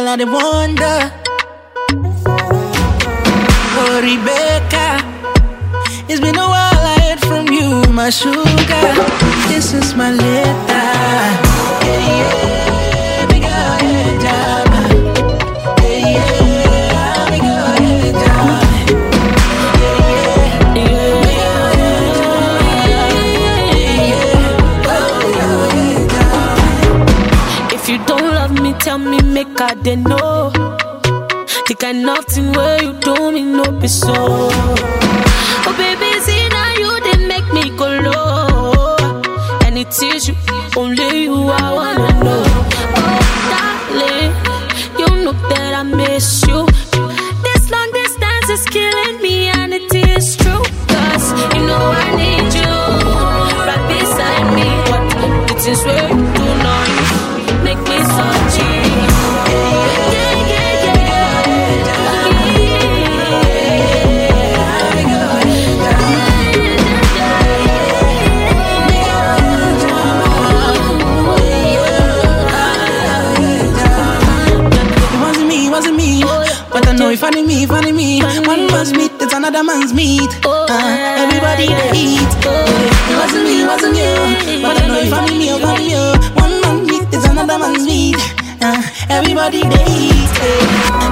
while I dey wonder. Oh, Rebecca, it's been a while I heard from you, my sugar. This is my letter. Yeah, yeah, big girl, jama. Yeah, yeah, big girl, jama. If you don't love me, tell me, make I dey know. The kind of thing where you do me no be so. Oh baby, see now you did make me go low. And it is you, only you I wanna know. Oh darling, you know that I miss you. This long distance is killing me and it is true. Cause you know I need you right beside me. But it is where you do not make me so cheap. Funny me. One man's meat, it's another man's meat. Everybody they eat. It wasn't you. But I know if funny me. One man's meat, it's another man's meat. Everybody they eat.